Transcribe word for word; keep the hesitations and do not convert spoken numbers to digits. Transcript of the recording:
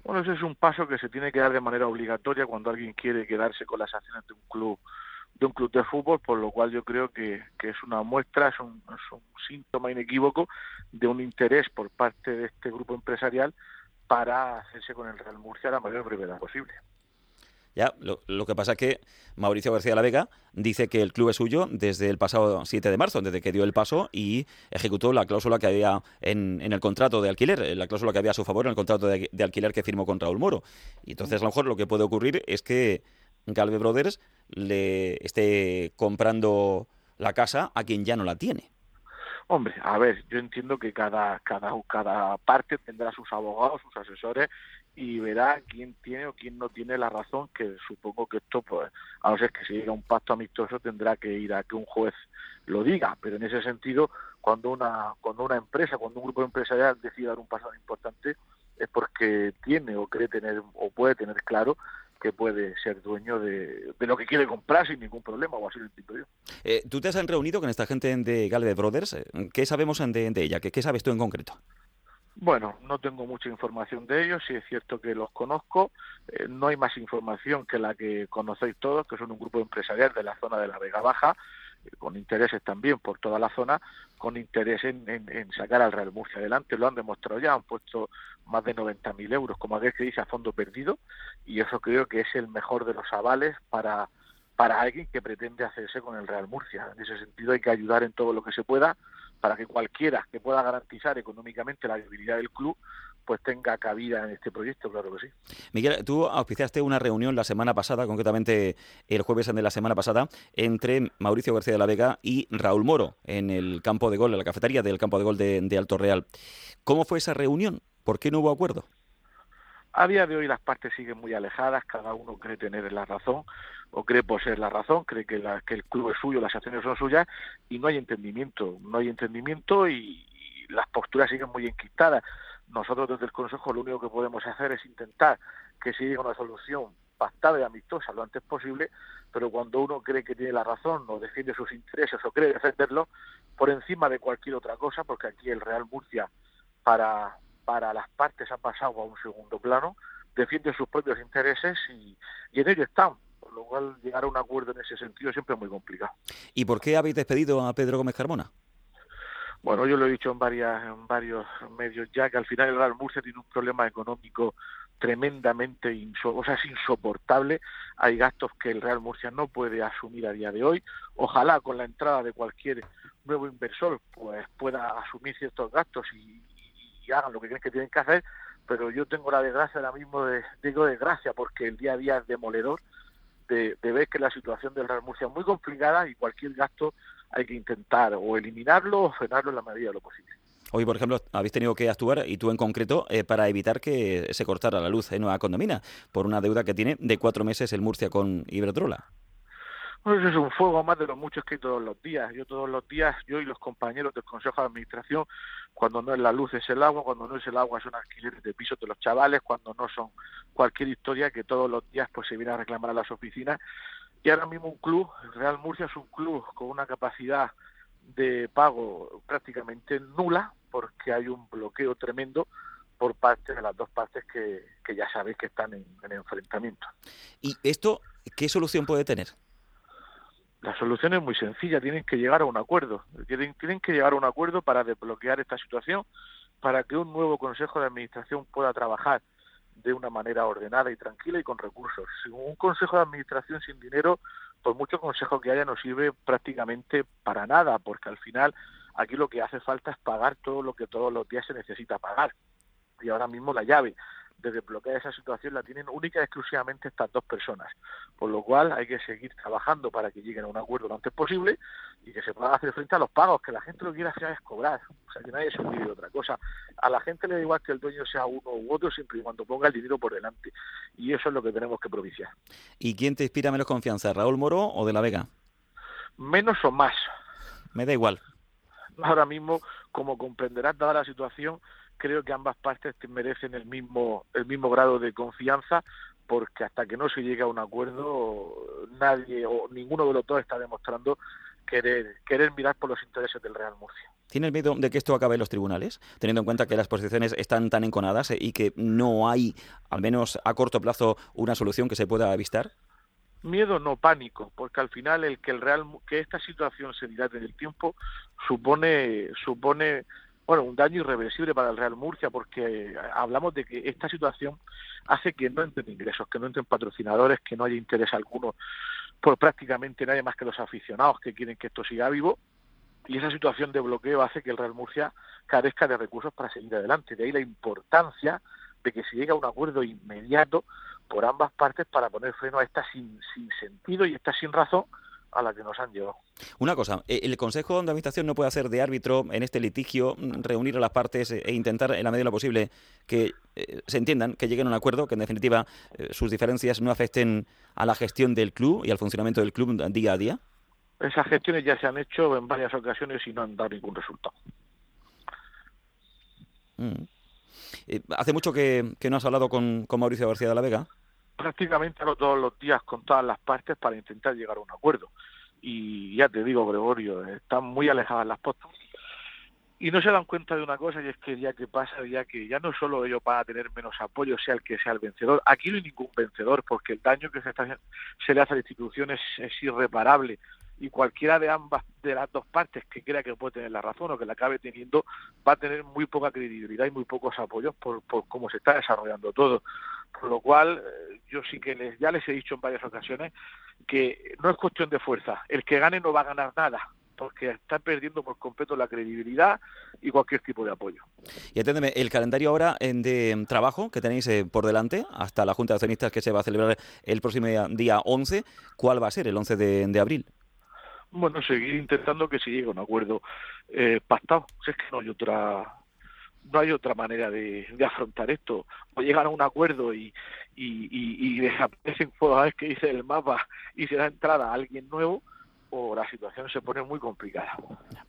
Bueno, ese es un paso que se tiene que dar de manera obligatoria cuando alguien quiere quedarse con las acciones de un club de un club de fútbol, por lo cual yo creo que, que es una muestra, es un, es un síntoma inequívoco de un interés por parte de este grupo empresarial para hacerse con el Real Murcia a la mayor brevedad posible. Ya, lo, lo que pasa es que Mauricio García de la Vega dice que el club es suyo desde el pasado siete de marzo, desde que dio el paso y ejecutó la cláusula que había en, en el contrato de alquiler, la cláusula que había a su favor en el contrato de, de alquiler que firmó con Raúl Moro. Y entonces a lo mejor lo que puede ocurrir es que Galve Brothers le esté comprando la casa a quien ya no la tiene. Hombre, a ver, yo entiendo que cada, cada, cada parte tendrá sus abogados, sus asesores y verá quién tiene o quién no tiene la razón, que supongo que esto, pues, a no ser que se llegue a un pacto amistoso, tendrá que ir a que un juez lo diga, pero en ese sentido, cuando una, cuando una empresa, cuando un grupo empresarial decide dar un paso tan importante, es porque tiene o cree tener o puede tener claro que puede ser dueño de, de lo que quiere comprar sin ningún problema, o así lo entiendo yo. Eh, ¿Tú te has reunido con esta gente de Galve Brothers? ¿Qué sabemos de, de ella? ¿Qué, ¿Qué sabes tú en concreto? Bueno, no tengo mucha información de ellos, sí es cierto que los conozco, eh, no hay más información que la que conocéis todos, que son un grupo empresarial de la zona de la Vega Baja, eh, con intereses también por toda la zona, con interés en, en, en sacar al Real Murcia adelante, lo han demostrado ya, han puesto más de noventa mil euros, como aquel que dice, a fondo perdido, y eso creo que es el mejor de los avales para, para alguien que pretende hacerse con el Real Murcia. En ese sentido hay que ayudar en todo lo que se pueda, para que cualquiera que pueda garantizar económicamente la viabilidad del club, pues tenga cabida en este proyecto, claro que sí. Miguel, tú auspiciaste una reunión la semana pasada, concretamente el jueves de la semana pasada, entre Mauricio García de la Vega y Raúl Moro, en el campo de gol, en la cafetería del campo de gol de, de Alto Real. ¿Cómo fue esa reunión? ¿Por qué no hubo acuerdo? A día de hoy las partes siguen muy alejadas, cada uno cree tener la razón, o cree poseer la razón, cree que, la, que el club es suyo, las acciones son suyas, y no hay entendimiento, no hay entendimiento y, y las posturas siguen muy enquistadas. Nosotros desde el Consejo lo único que podemos hacer es intentar que se llegue a una solución pactada y amistosa lo antes posible, pero cuando uno cree que tiene la razón o defiende sus intereses o cree defenderlos por encima de cualquier otra cosa, porque aquí el Real Murcia para... para las partes ha pasado a un segundo plano, defienden sus propios intereses y, y en ello están, por lo cual llegar a un acuerdo en ese sentido siempre es muy complicado. ¿Y por qué habéis despedido a Pedro Gómez Carmona? Bueno, yo lo he dicho en, varias, en varios medios ya, que al final el Real Murcia tiene un problema económico tremendamente, inso, o sea, es insoportable. Hay gastos que el Real Murcia no puede asumir a día de hoy. Ojalá con la entrada de cualquier nuevo inversor pues pueda asumir ciertos gastos y y hagan lo que creen que tienen que hacer, pero yo tengo la desgracia ahora mismo, de, digo desgracia, porque el día a día es demoledor, de, de ver que la situación del Real Murcia es muy complicada y cualquier gasto hay que intentar o eliminarlo o frenarlo en la medida de lo posible. Hoy, por ejemplo, habéis tenido que actuar, y tú en concreto, eh, para evitar que se cortara la luz en Nueva Condomina, por una deuda que tiene de cuatro meses el Murcia con Iberdrola. Bueno, eso es un fuego más de los muchos que hay todos los días. Yo todos los días, yo y los compañeros del Consejo de Administración, cuando no es la luz es el agua, cuando no es el agua son alquileres de pisos de los chavales, cuando no son cualquier historia que todos los días pues se viene a reclamar a las oficinas. Y ahora mismo un club, el Real Murcia es un club con una capacidad de pago prácticamente nula, porque hay un bloqueo tremendo por parte de las dos partes que, que ya sabéis que están en, en enfrentamiento. ¿Y esto qué solución puede tener? La solución es muy sencilla, tienen que llegar a un acuerdo, tienen, tienen que llegar a un acuerdo para desbloquear esta situación, para que un nuevo Consejo de Administración pueda trabajar de una manera ordenada y tranquila y con recursos. Si un Consejo de Administración sin dinero, por mucho consejo que haya, no sirve prácticamente para nada, porque al final aquí lo que hace falta es pagar todo lo que todos los días se necesita pagar. Y ahora mismo la llave de desbloquear esa situación la tienen única y exclusivamente estas dos personas, por lo cual hay que seguir trabajando para que lleguen a un acuerdo lo antes posible y que se puedan hacer frente a los pagos, que la gente lo que quiere hacer es cobrar, o sea, que nadie se olvide de otra cosa. A la gente le da igual que el dueño sea uno u otro, siempre y cuando ponga el dinero por delante, y eso es lo que tenemos que propiciar. ¿Y quién te inspira menos confianza, Raúl Moro o De la Vega? Menos o más. Me da igual. Ahora mismo, como comprenderás, dada la situación, creo que ambas partes merecen el mismo el mismo grado de confianza, porque hasta que no se llegue a un acuerdo, nadie o ninguno de los dos está demostrando querer querer mirar por los intereses del Real Murcia. ¿Tienes miedo de que esto acabe en los tribunales, teniendo en cuenta que las posiciones están tan enconadas y que no hay, al menos a corto plazo, una solución que se pueda avistar? Miedo, no pánico, porque al final el que el Real que esta situación se dilate en el tiempo supone supone bueno un daño irreversible para el Real Murcia, porque hablamos de que esta situación hace que no entren ingresos, que no entren patrocinadores, que no haya interés alguno por prácticamente nadie más que los aficionados que quieren que esto siga vivo. Y esa situación de bloqueo hace que el Real Murcia carezca de recursos para seguir adelante. De ahí la importancia de que se llegue a un acuerdo inmediato por ambas partes para poner freno a esta sin, sin sentido y esta sin razón a la que nos han llevado. Una cosa, ¿el Consejo de Administración no puede hacer de árbitro en este litigio, reunir a las partes e intentar, en la medida de lo posible, que eh, se entiendan, que lleguen a un acuerdo, que en definitiva eh, sus diferencias no afecten a la gestión del club y al funcionamiento del club día a día? Esas gestiones ya se han hecho en varias ocasiones y no han dado ningún resultado. Mm. Eh, ¿Hace mucho que, que no has hablado con, con Mauricio García de la Vega? Prácticamente todos los días con todas las partes para intentar llegar a un acuerdo. Y ya te digo, Gregorio, están muy alejadas las postas y no se dan cuenta de una cosa, y es que ya que pasa, ya que ya no solo ellos van a tener menos apoyo, sea el que sea el vencedor. Aquí no hay ningún vencedor, porque el daño que se, está, se le hace a la institución es, es irreparable, y cualquiera de ambas, de las dos partes que crea que puede tener la razón o que la acabe teniendo, va a tener muy poca credibilidad y muy pocos apoyos por, por cómo se está desarrollando todo. Por lo cual, yo sí que les, ya les he dicho en varias ocasiones que no es cuestión de fuerza. El que gane no va a ganar nada, porque está perdiendo por completo la credibilidad y cualquier tipo de apoyo. Y entiéndeme, el calendario ahora de trabajo que tenéis por delante, hasta la Junta de Accionistas que se va a celebrar el próximo día once, ¿cuál va a ser el once de, de abril? Bueno, seguir intentando que se llegue a un acuerdo eh, pactado. Si es que no hay otra no hay otra manera de, de afrontar esto. O llegar a un acuerdo y, y, y, y desaparecen jugadores que dice el mapa y se da entrada a alguien nuevo, o la situación se pone muy complicada.